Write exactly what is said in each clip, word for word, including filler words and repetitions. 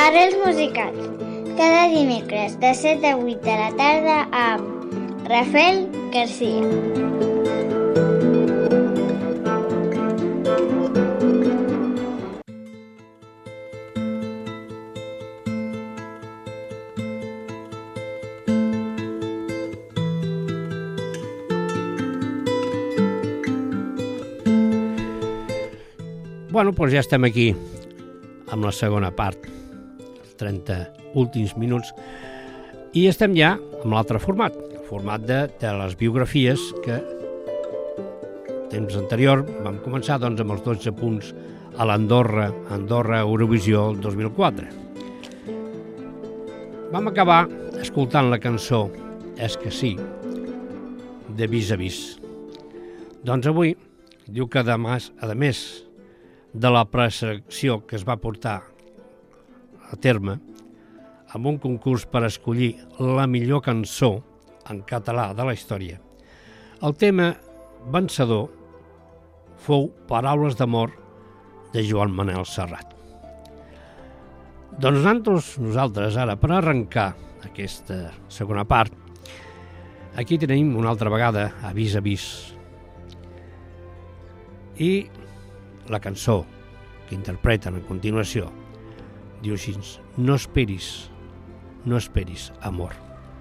Arrels musicals. Cada dimecres de set a vuit de la tarda amb Rafael García. Bueno, doncs ja estem aquí amb la segona part, els trenta últims minuts, i estem ja amb l'altre format, el format de, de les biografies que temps anterior vam començar doncs, amb els dotze punts a l'Andorra, Andorra Eurovisió el dos mil quatre. Vam acabar escoltant la cançó És que sí, de Vis a Vis. Doncs avui diu que demà, a més de la preselecció que es va portar a terme amb un concurs per escollir la millor cançó en català de la història, el tema vencedor fou Paraules d'amor de Joan Manel Serrat. Doncs nosaltres, nosaltres ara, per arrencar aquesta segona part, aquí tenim una altra vegada a Vis a Vis. I la cançó que interpreten a continuació diu així: no esperis, no esperis amor.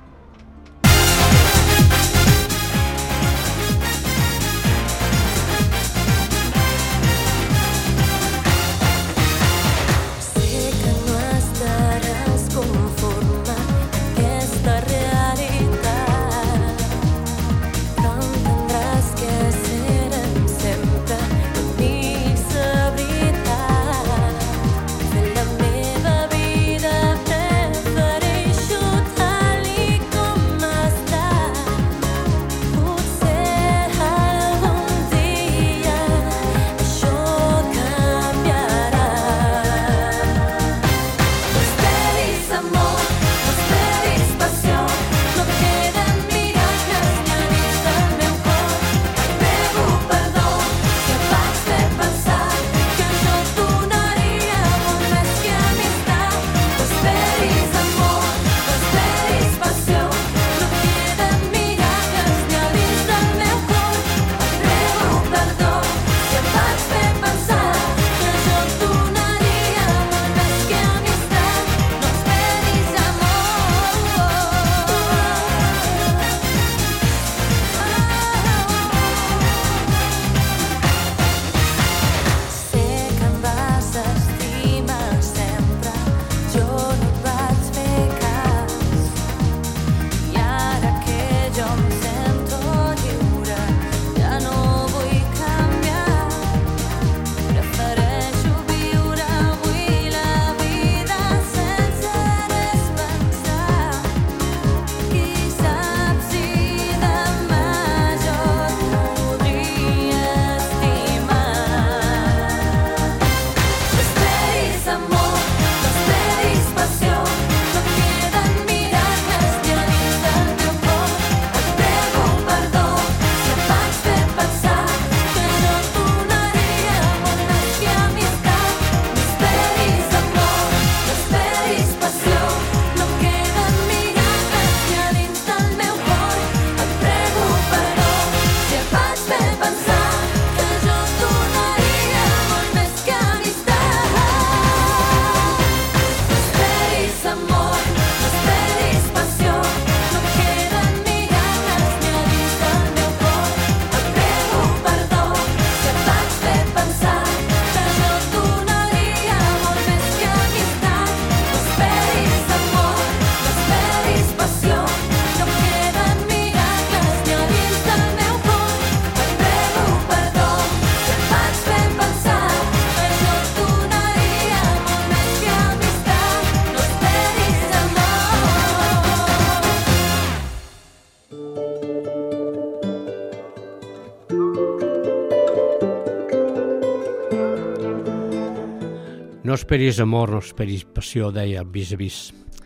No esperis amor, no esperis passió, deia el Vis a Vis.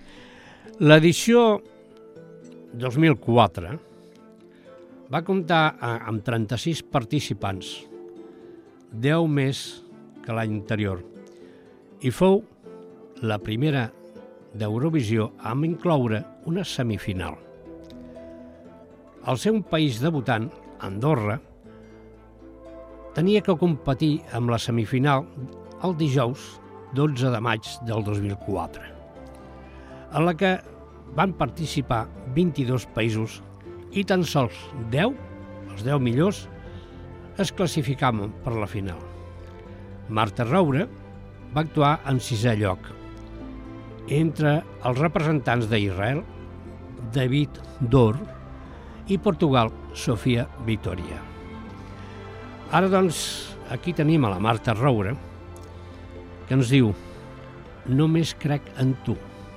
L'edició dos mil quatre va comptar amb trenta-sis participants, deu més que l'any anterior, i fou la primera d'Eurovisió amb incloure una semifinal. El seu país debutant, Andorra, tenia que competir amb la semifinal el dijous dotze de maig del dos mil quatre, en la que van participar vint-i-dos països i tan sols deu, els deu millors, es classificaven per la final. Marta Roure va actuar en sisè lloc, entre els representants d'Israel, David Dor, i Portugal, Sofia Vittoria. Ara, doncs, aquí tenim a la Marta Roure, que ens diu «Només crec en tu».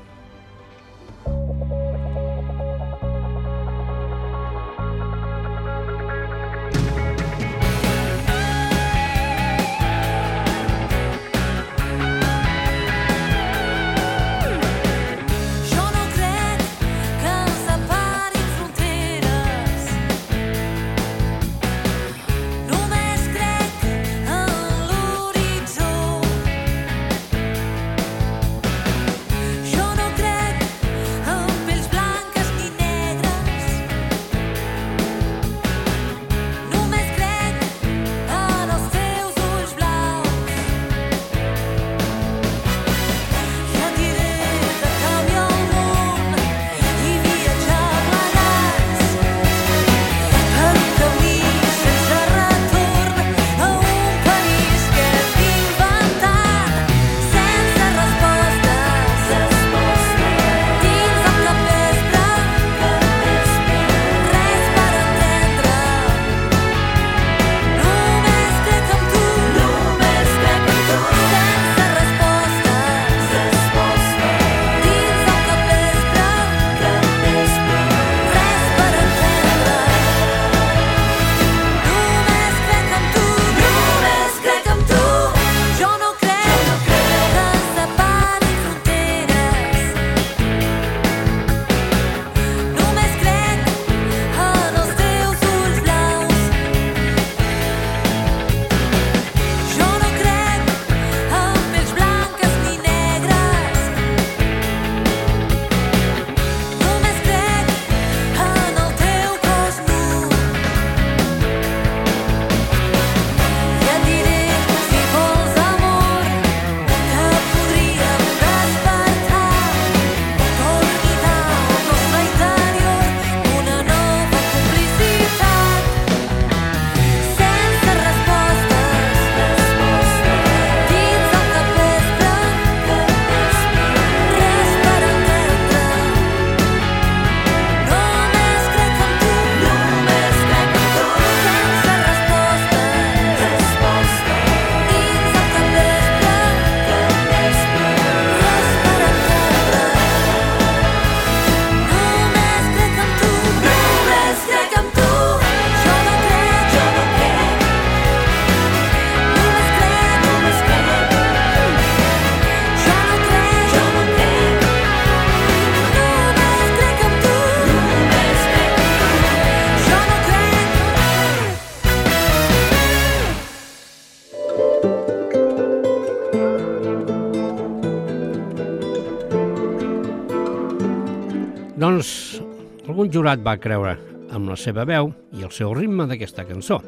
Doncs algun jurat va creure amb la seva veu i el seu ritme d'aquesta cançó.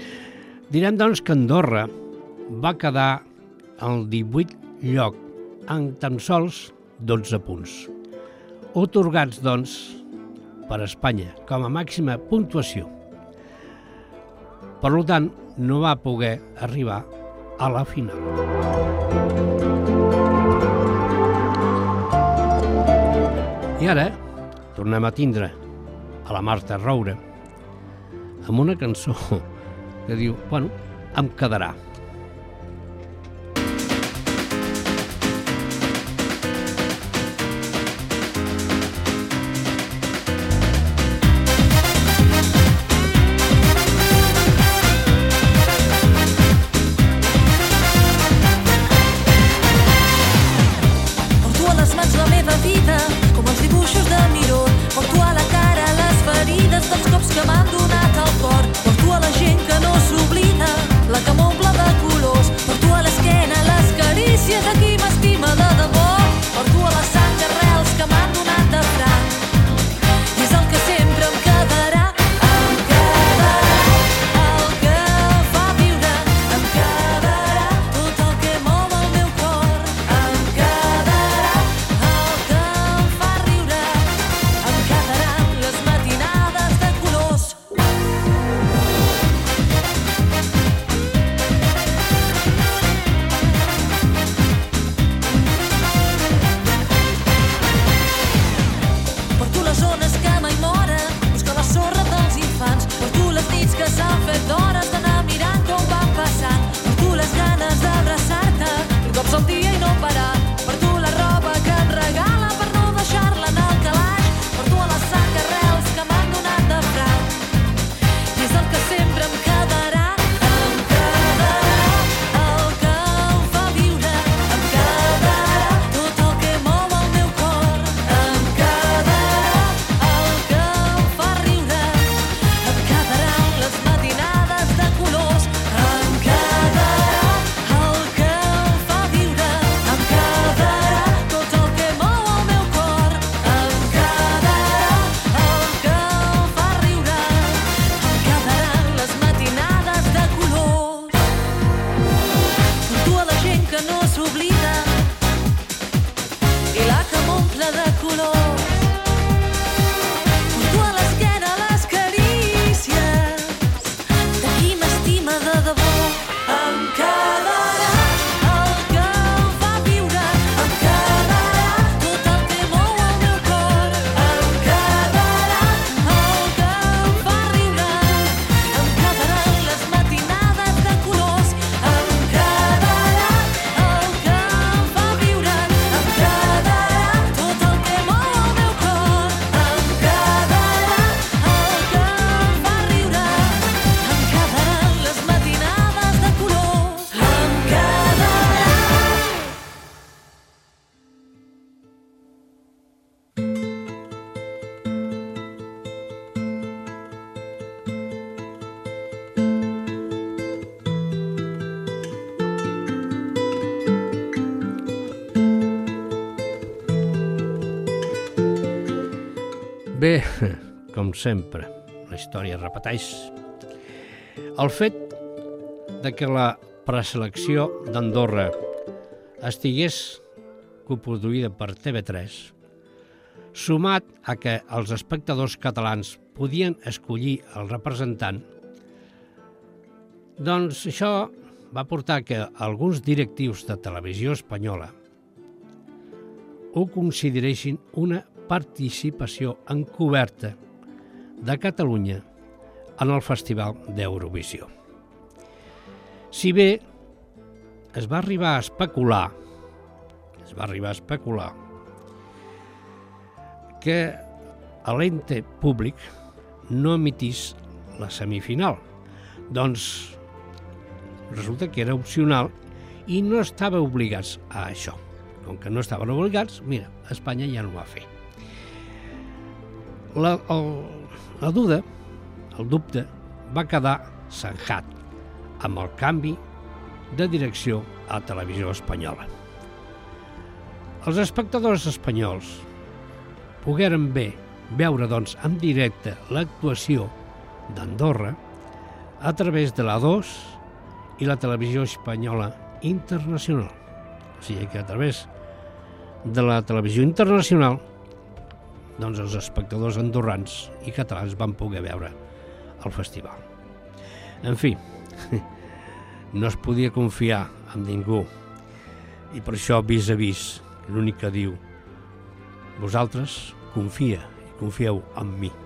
Direm, doncs, que Andorra va quedar al divuit lloc amb tan sols dotze punts, atorgats, doncs, per Espanya com a màxima puntuació. Per tant, no va poder arribar a la final. I ara tornem a tindre a la Marta Roure amb una cançó que diu, bueno, em quedarà. Porto a les mans la meva vida, com els dibuixos de Miró. Porto a la cara les ferides dels cops que m'han donat al cor. Porto a la gent que no s'oblida, la que m'omple de Bé, com sempre, la història repeteix. El fet de que la preselecció d'Andorra estigués coproduïda per T V tres, sumat a que els espectadors catalans podien escollir el representant, doncs això va portar que alguns directius de Televisió Espanyola ho consideressin una participació encoberta de Catalunya en el Festival d'Eurovisió. Si bé es va arribar a especular, es va arribar a especular que l'ente públic no emitís la semifinal, doncs resulta que era opcional i no estava obligats a això. Com que no estaven obligats, mira, Espanya ja no ho va fer. La, el, la duda, el dubte, va quedar zanjat amb el canvi de direcció a Televisió Espanyola. Els espectadors espanyols pogueren bé veure doncs, en directe l'actuació d'Andorra a través de la dos i la Televisió Espanyola Internacional. O sigui que a través de la televisió internacional doncs els espectadors andorrans i catalans van poder veure el festival. En fi, no es podia confiar en ningú i per això vis a vis l'únic que diu: vosaltres confia i confieu en mi.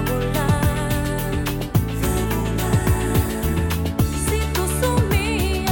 Si tu somies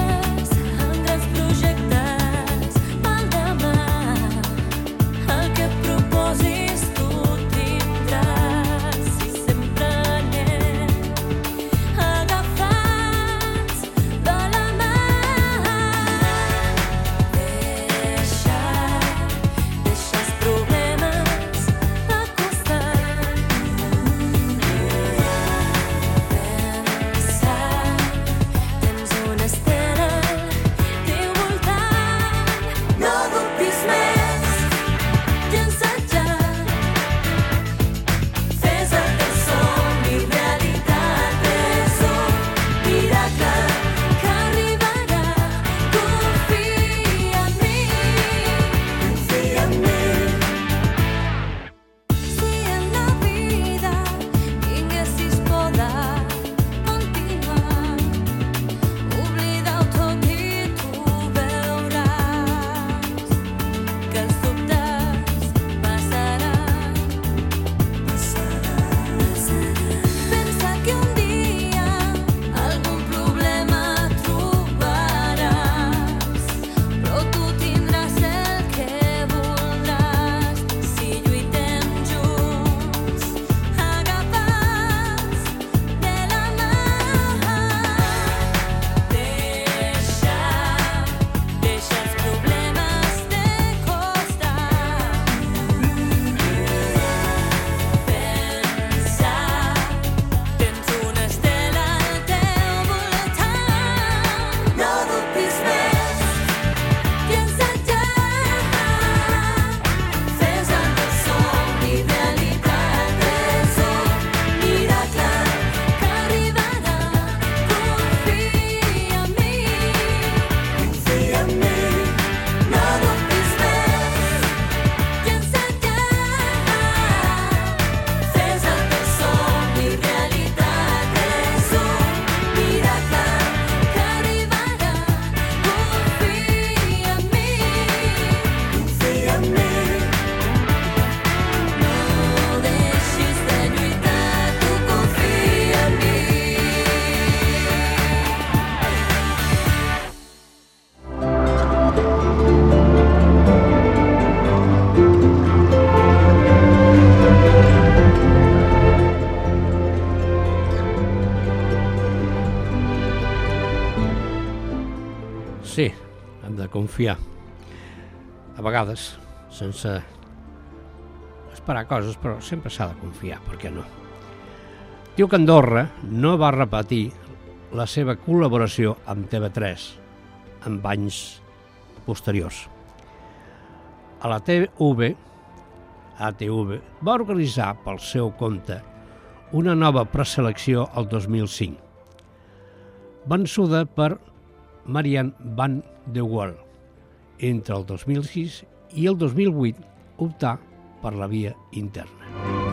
confiar. A vegades, sense esperar coses, però sempre s'ha de confiar, per què no? Diu que Andorra no va repetir la seva col·laboració amb T V tres en anys posteriors. A la T V, A T V, va organitzar pel seu compte una nova preselecció el dos mil cinc, vençuda per Marianne van der Waal. Entre el dos mil sis i el dos mil vuit optà per la via interna.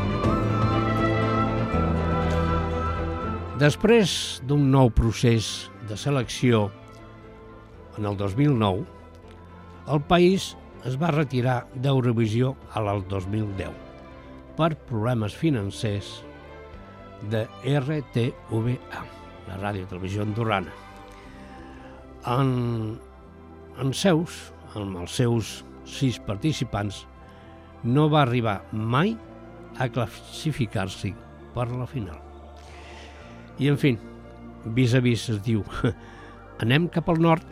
Després d'un nou procés de selecció en el dos mil nou, el país es va retirar d'Eurovisió al dos mil deu per problemes financers de R T V A, la Ràdio Televisió Andorrana. En, en seus, amb els seus sis participants, no va arribar mai a classificar-s'hi per la final. I, en fi, vis a vis es diu, anem cap al nord.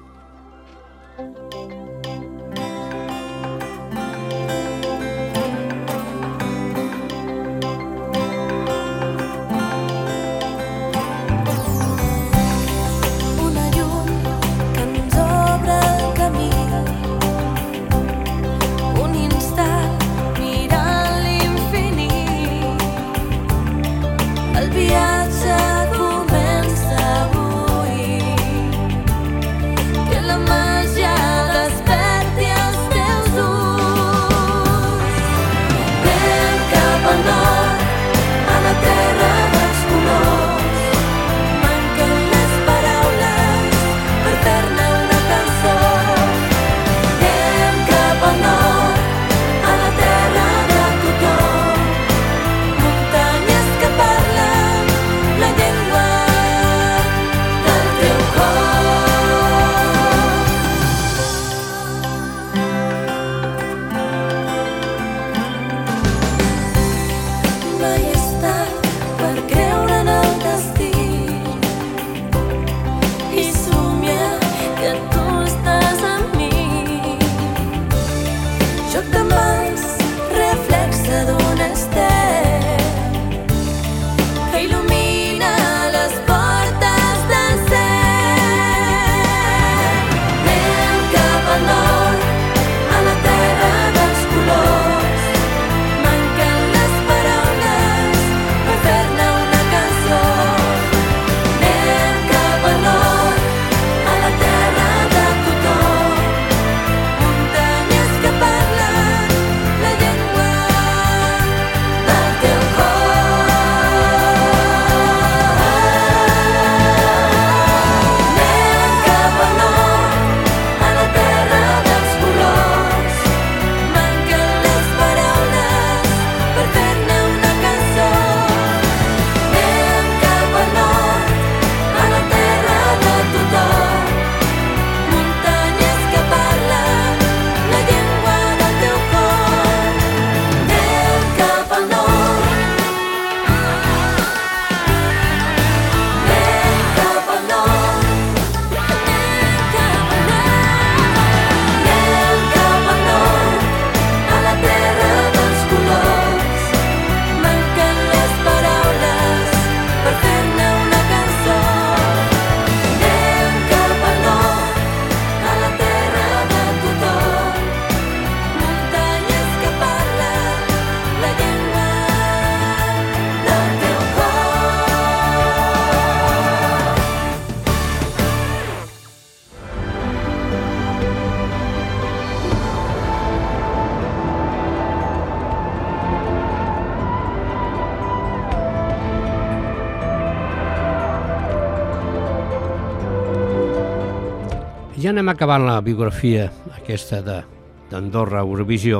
Ja anem acabant la biografia aquesta d'Andorra Eurovisió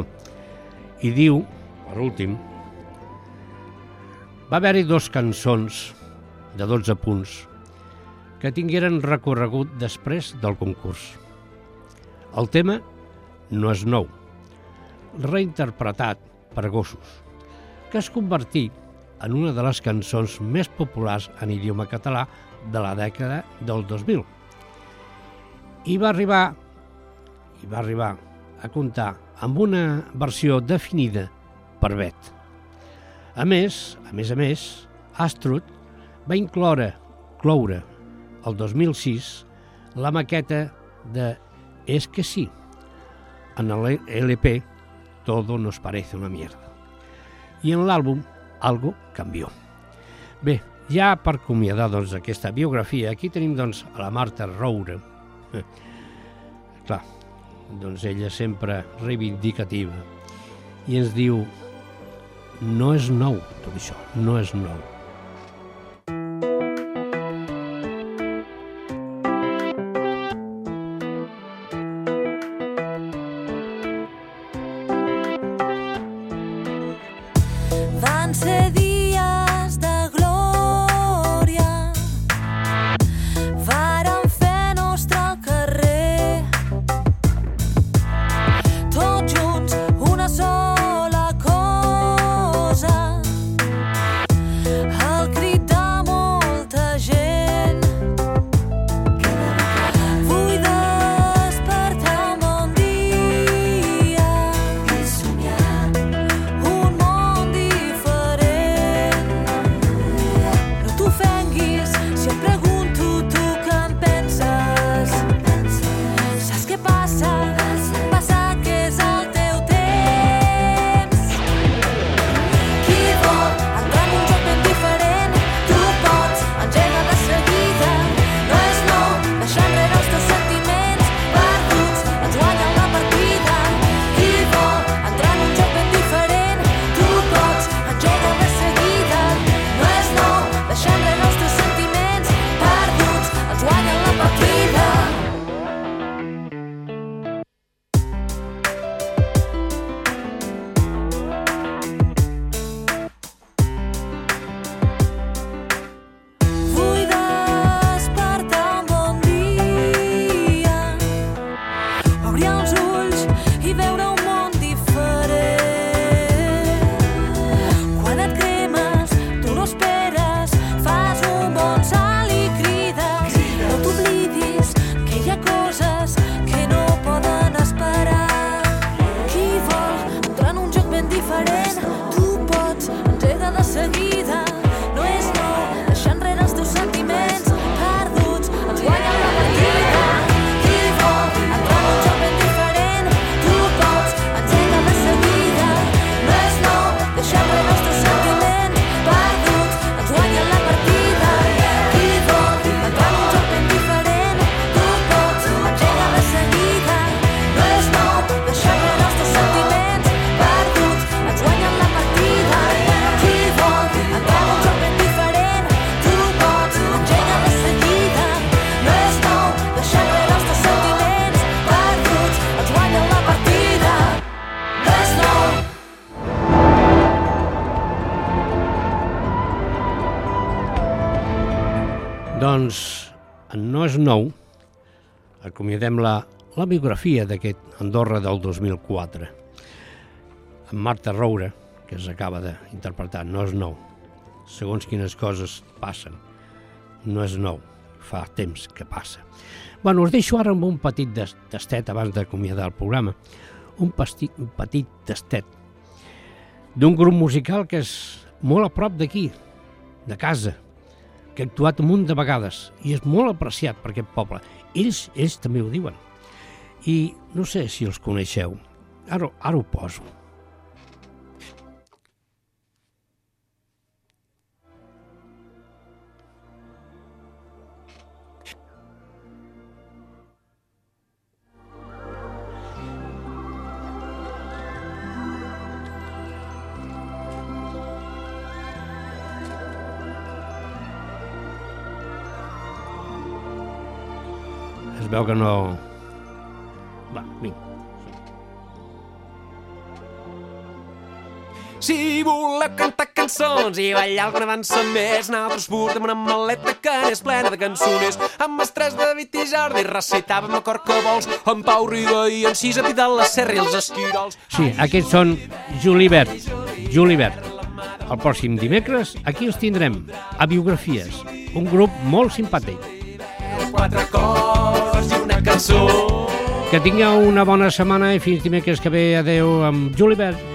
i diu, per últim, va haver-hi dos cançons de dotze punts que tingueren recorregut després del concurs. El tema no és nou, reinterpretat per Gossos, que es convertí en una de les cançons més populars en idioma català de la dècada del dos mil. I va arribar i va arribar a comptar amb una versió definida per Bet. A més, a més a més, Astrud va incloure, cloure el dos mil sis la maqueta de Es que sí, en el L P Todo nos parece una mierda. I en l'àlbum Algo cambió. Bé, ja per acomiadar doncs, aquesta biografia, aquí tenim doncs, a la Marta Roure. Eh, clar, doncs ella sempre reivindicativa. I ens diu, no és nou tot això, no és nou. Van ser dies de glòria, vàrem fer nostre al carrer, tots junts una sola cosa, el crit de molta gent. Vull despertar un bon dia i somiar un món diferent. No t'ofenguis si et pregunto tu què en penses. Saps què passa? Passa que és el teu temps. Qui vol entrar en un joc ben diferent? Tu pots, engega de seguida. No és nou, deixar enrere els teus sentiments perduts, ens guanyen la partida. Qui vol entrar en un joc ben diferent? Tu pots, engega de seguida. No és nou, deixar enrere els teus sentiments perduts, ens guanyen la partida. Vull despertar un bon dia, obrir els ulls i veure un món diferent. Quan et cremes, tu no esperes, fas un bon salt i crides. No t'oblidis que hi ha coses que no poden esperar. Qui vol entrar en un joc ben diferent? Tu pots, engega de seguida. No és nou, deixar enrere els teus sentiments perduts, ens guanyen la partida. Qui vol entrar en un joc ben diferent? Tu pots, engega de seguida. No és nou, deixar enrere els teus sentiments perduts, ens guanyen la partida. Qui vol entrar en un joc ben diferent? Tu pots, engega de seguida. No és nou, deixar enrere els teus sentiments perduts, ens guanyen la partida. Qui vol entrar en un joc ben diferent? Tu pots, engega de seguida. No és nou, deixar enrere els teus sentiments perduts, ens guanyen la partida. No és nou. Doncs, en No és nou, acomiadem la, la biografia d'aquest Andorra del dos mil quatre. En Marta Roure, que es acaba d'interpretar, no és nou. Segons quines coses passen. No és nou, fa temps que passa. Bueno, us deixo ara amb un petit des- tastet abans d'acomiadar el programa. Un, pasti, un petit tastet d'un grup musical que és molt a prop d'aquí, de casa, que ha actuat un munt de vegades i és molt apreciat per aquest poble. Ells, ells també ho diuen. I no sé si els coneixeu. Ara, ara ho poso. Es veu que no... Va, vinga. Si voleu cantar cançons i ballar alguna dansa més, nosaltres portem una maleta que és plena de cançoners. Amb els tres David i Jordi recitàvem a cor que vols, en Pau Riba i en Cis a Pidal, la Serra i els Esquirols. Sí, aquests són Julibert. Julibert. El pròxim dimecres aquí els tindrem a Biografies, un grup molt simpàtic. Quatre cors i una cançó. Que tingueu una bona setmana i fins dimecres que ve. Adeu amb Julibert.